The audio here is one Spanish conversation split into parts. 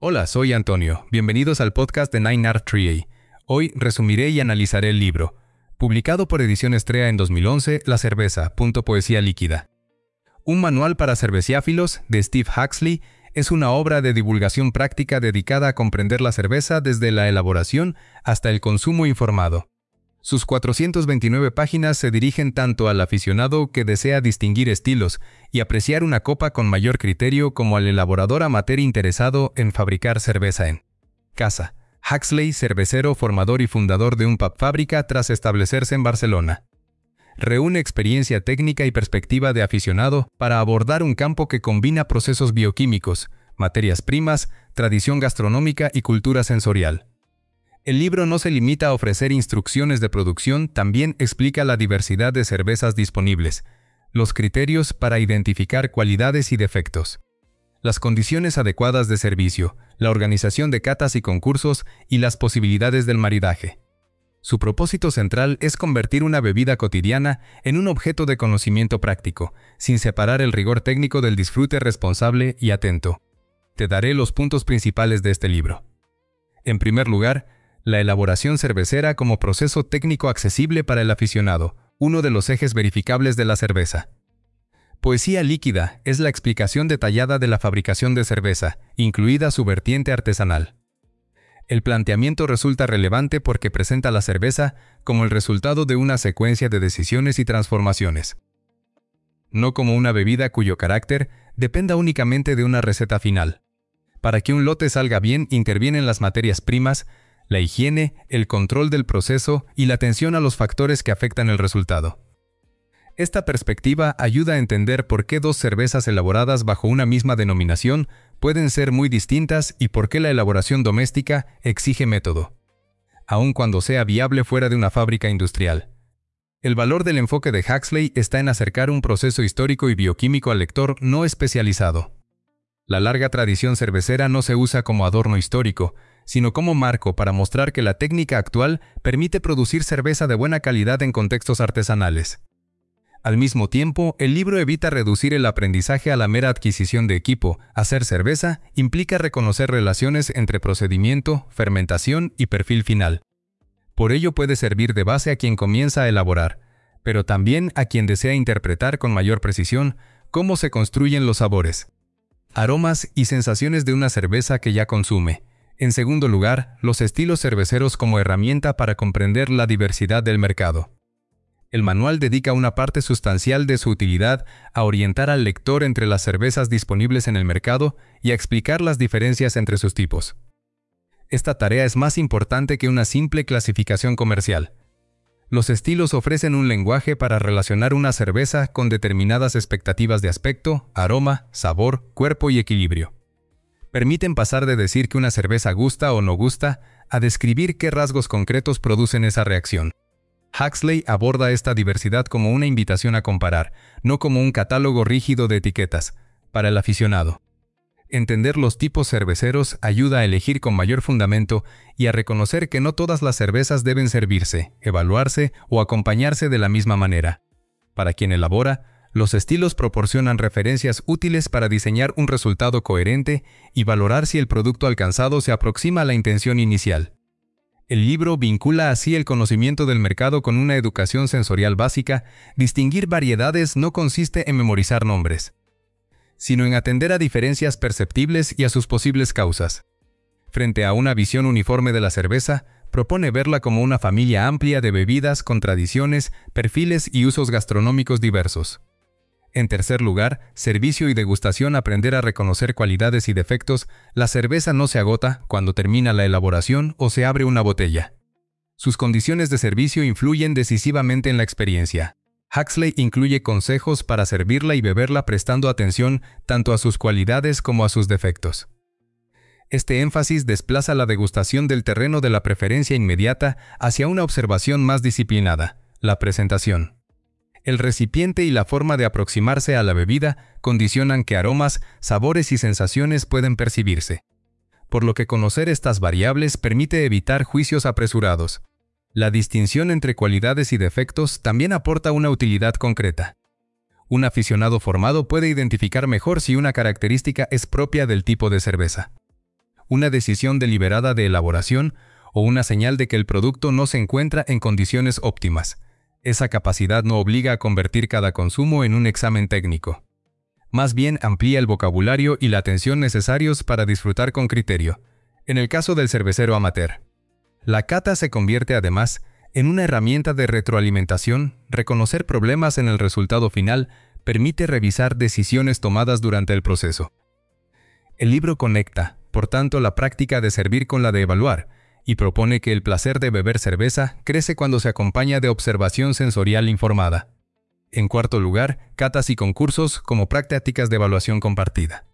Hola, soy Antonio. Bienvenidos al podcast de 9art3a. Hoy resumiré y analizaré el libro. Publicado por Edición Estrella en 2011, La cerveza, poesía líquida. Un manual para cerveciáfilos, de Steve Huxley, es una obra de divulgación práctica dedicada a comprender la cerveza desde la elaboración hasta el consumo informado. Sus 429 páginas se dirigen tanto al aficionado que desea distinguir estilos y apreciar una copa con mayor criterio como al elaborador amateur interesado en fabricar cerveza en casa. Huxley, cervecero, formador y fundador de un pub fábrica tras establecerse en Barcelona. Reúne experiencia técnica y perspectiva de aficionado para abordar un campo que combina procesos bioquímicos, materias primas, tradición gastronómica y cultura sensorial. El libro no se limita a ofrecer instrucciones de producción, también explica la diversidad de cervezas disponibles, los criterios para identificar cualidades y defectos, las condiciones adecuadas de servicio, la organización de catas y concursos y las posibilidades del maridaje. Su propósito central es convertir una bebida cotidiana en un objeto de conocimiento práctico, sin separar el rigor técnico del disfrute responsable y atento. Te daré los puntos principales de este libro. En primer lugar, la elaboración cervecera como proceso técnico accesible para el aficionado, uno de los ejes verificables de la cerveza. Poesía líquida es la explicación detallada de la fabricación de cerveza, incluida su vertiente artesanal. El planteamiento resulta relevante porque presenta la cerveza como el resultado de una secuencia de decisiones y transformaciones, no como una bebida cuyo carácter dependa únicamente de una receta final. Para que un lote salga bien, intervienen las materias primas, la higiene, el control del proceso y la atención a los factores que afectan el resultado. Esta perspectiva ayuda a entender por qué dos cervezas elaboradas bajo una misma denominación pueden ser muy distintas y por qué la elaboración doméstica exige método, aun cuando sea viable fuera de una fábrica industrial. El valor del enfoque de Huxley está en acercar un proceso histórico y bioquímico al lector no especializado. La larga tradición cervecera no se usa como adorno histórico, sino como marco para mostrar que la técnica actual permite producir cerveza de buena calidad en contextos artesanales. Al mismo tiempo, el libro evita reducir el aprendizaje a la mera adquisición de equipo. Hacer cerveza implica reconocer relaciones entre procedimiento, fermentación y perfil final. Por ello puede servir de base a quien comienza a elaborar, pero también a quien desea interpretar con mayor precisión cómo se construyen los sabores, aromas y sensaciones de una cerveza que ya consume. En segundo lugar, los estilos cerveceros como herramienta para comprender la diversidad del mercado. El manual dedica una parte sustancial de su utilidad a orientar al lector entre las cervezas disponibles en el mercado y a explicar las diferencias entre sus tipos. Esta tarea es más importante que una simple clasificación comercial. Los estilos ofrecen un lenguaje para relacionar una cerveza con determinadas expectativas de aspecto, aroma, sabor, cuerpo y equilibrio. Permiten pasar de decir que una cerveza gusta o no gusta a describir qué rasgos concretos producen esa reacción. Huxley aborda esta diversidad como una invitación a comparar, no como un catálogo rígido de etiquetas. Para el aficionado, entender los tipos cerveceros ayuda a elegir con mayor fundamento y a reconocer que no todas las cervezas deben servirse, evaluarse o acompañarse de la misma manera. Para quien elabora, los estilos proporcionan referencias útiles para diseñar un resultado coherente y valorar si el producto alcanzado se aproxima a la intención inicial. El libro vincula así el conocimiento del mercado con una educación sensorial básica. Distinguir variedades no consiste en memorizar nombres, sino en atender a diferencias perceptibles y a sus posibles causas. Frente a una visión uniforme de la cerveza, propone verla como una familia amplia de bebidas con tradiciones, perfiles y usos gastronómicos diversos. En tercer lugar, servicio y degustación. Aprender a reconocer cualidades y defectos. La cerveza no se agota cuando termina la elaboración o se abre una botella. Sus condiciones de servicio influyen decisivamente en la experiencia. Huxley incluye consejos para servirla y beberla prestando atención tanto a sus cualidades como a sus defectos. Este énfasis desplaza la degustación del terreno de la preferencia inmediata hacia una observación más disciplinada, la presentación. El recipiente y la forma de aproximarse a la bebida condicionan qué aromas, sabores y sensaciones pueden percibirse, por lo que conocer estas variables permite evitar juicios apresurados. La distinción entre cualidades y defectos también aporta una utilidad concreta. Un aficionado formado puede identificar mejor si una característica es propia del tipo de cerveza. una decisión deliberada de elaboración o una señal de que el producto no se encuentra en condiciones óptimas. Esa capacidad no obliga a convertir cada consumo en un examen técnico. Más bien amplía el vocabulario y la atención necesarios para disfrutar con criterio. En el caso del cervecero amateur, la cata se convierte además en una herramienta de retroalimentación. Reconocer problemas en el resultado final permite revisar decisiones tomadas durante el proceso. El libro conecta, por tanto, la práctica de servir con la de evaluar, y propone que el placer de beber cerveza crece cuando se acompaña de observación sensorial informada. En cuarto lugar, catas y concursos como prácticas de evaluación compartida.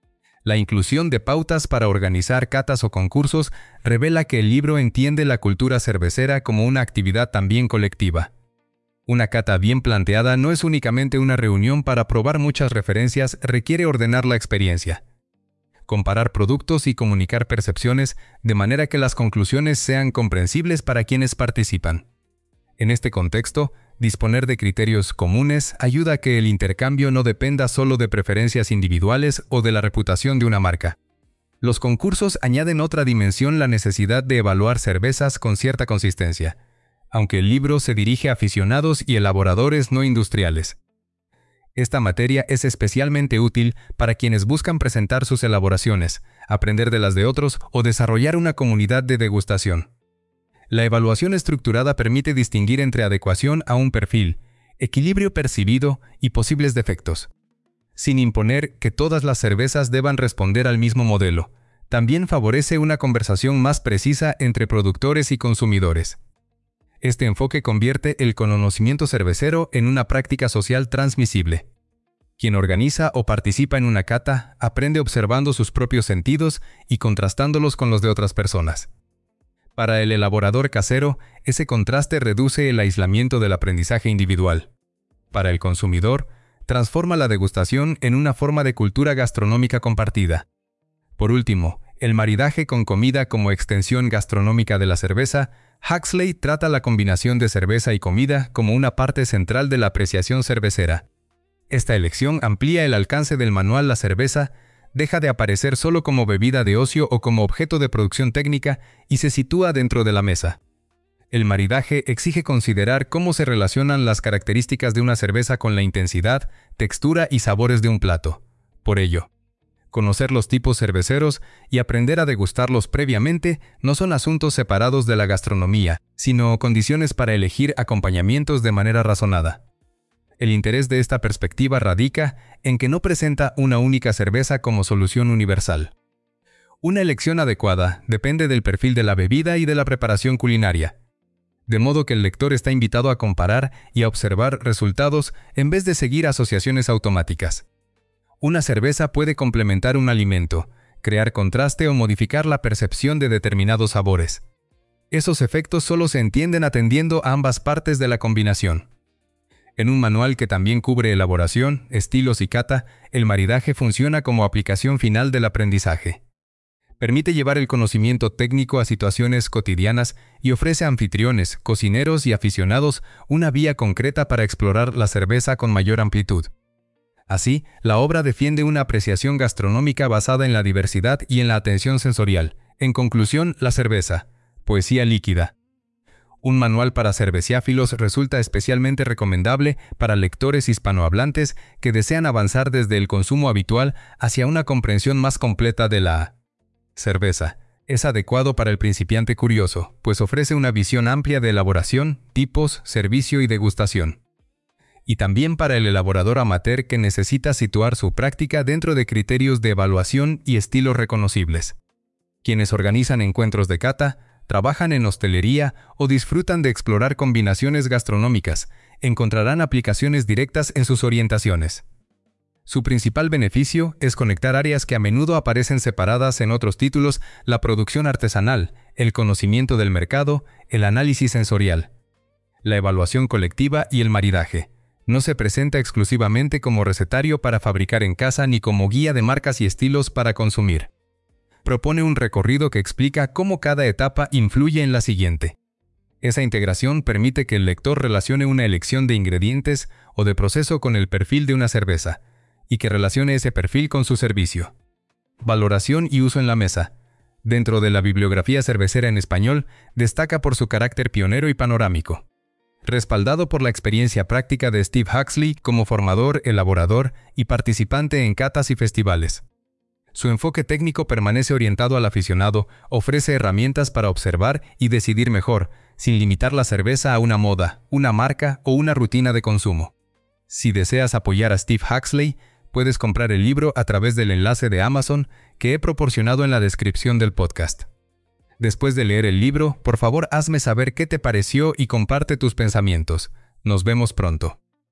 La inclusión de pautas para organizar catas o concursos revela que el libro entiende la cultura cervecera como una actividad también colectiva. Una cata bien planteada no es únicamente una reunión para probar muchas referencias, requiere ordenar la experiencia, comparar productos y comunicar percepciones de manera que las conclusiones sean comprensibles para quienes participan. En este contexto, disponer de criterios comunes ayuda a que el intercambio no dependa solo de preferencias individuales o de la reputación de una marca. Los concursos añaden otra dimensión: la necesidad de evaluar cervezas con cierta consistencia, aunque el libro se dirige a aficionados y elaboradores no industriales. Esta materia es especialmente útil para quienes buscan presentar sus elaboraciones, aprender de las de otros o desarrollar una comunidad de degustación. La evaluación estructurada permite distinguir entre adecuación a un perfil, equilibrio percibido y posibles defectos, sin imponer que todas las cervezas deban responder al mismo modelo. También favorece una conversación más precisa entre productores y consumidores. Este enfoque convierte el conocimiento cervecero en una práctica social transmisible. Quien organiza o participa en una cata aprende observando sus propios sentidos y contrastándolos con los de otras personas. Para el elaborador casero, ese contraste reduce el aislamiento del aprendizaje individual. Para el consumidor, transforma la degustación en una forma de cultura gastronómica compartida. Por último, el maridaje con comida como extensión gastronómica de la cerveza. Huxley trata la combinación de cerveza y comida como una parte central de la apreciación cervecera. Esta elección amplía el alcance del manual. La cerveza deja de aparecer solo como bebida de ocio o como objeto de producción técnica y se sitúa dentro de la mesa. El maridaje exige considerar cómo se relacionan las características de una cerveza con la intensidad, textura y sabores de un plato. Por ello, conocer los tipos cerveceros y aprender a degustarlos previamente no son asuntos separados de la gastronomía, sino condiciones para elegir acompañamientos de manera razonada. El interés de esta perspectiva radica en que no presenta una única cerveza como solución universal. Una elección adecuada depende del perfil de la bebida y de la preparación culinaria, de modo que el lector está invitado a comparar y a observar resultados en vez de seguir asociaciones automáticas. Una cerveza puede complementar un alimento, crear contraste o modificar la percepción de determinados sabores. Esos efectos solo se entienden atendiendo a ambas partes de la combinación. En un manual que también cubre elaboración, estilos y cata, el maridaje funciona como aplicación final del aprendizaje. Permite llevar el conocimiento técnico a situaciones cotidianas y ofrece a anfitriones, cocineros y aficionados una vía concreta para explorar la cerveza con mayor amplitud. Así, la obra defiende una apreciación gastronómica basada en la diversidad y en la atención sensorial. En conclusión, la cerveza, poesía líquida. Un manual para cerveciáfilos resulta especialmente recomendable para lectores hispanohablantes que desean avanzar desde el consumo habitual hacia una comprensión más completa de la cerveza. Es adecuado para el principiante curioso, pues ofrece una visión amplia de elaboración, tipos, servicio y degustación. Y también para el elaborador amateur que necesita situar su práctica dentro de criterios de evaluación y estilos reconocibles. Quienes organizan encuentros de cata, trabajan en hostelería o disfrutan de explorar combinaciones gastronómicas, encontrarán aplicaciones directas en sus orientaciones. Su principal beneficio es conectar áreas que a menudo aparecen separadas en otros títulos: la producción artesanal, el conocimiento del mercado, el análisis sensorial, la evaluación colectiva y el maridaje. No se presenta exclusivamente como recetario para fabricar en casa ni como guía de marcas y estilos para consumir. Propone un recorrido que explica cómo cada etapa influye en la siguiente. Esa integración permite que el lector relacione una elección de ingredientes o de proceso con el perfil de una cerveza, y que relacione ese perfil con su servicio, valoración y uso en la mesa. Dentro de la bibliografía cervecera en español, destaca por su carácter pionero y panorámico. Respaldado por la experiencia práctica de Steve Huxley como formador, elaborador y participante en catas y festivales. Su enfoque técnico permanece orientado al aficionado, ofrece herramientas para observar y decidir mejor, sin limitar la cerveza a una moda, una marca o una rutina de consumo. Si deseas apoyar a Steve Huxley, puedes comprar el libro a través del enlace de Amazon que he proporcionado en la descripción del podcast. Después de leer el libro, por favor hazme saber qué te pareció y comparte tus pensamientos. Nos vemos pronto.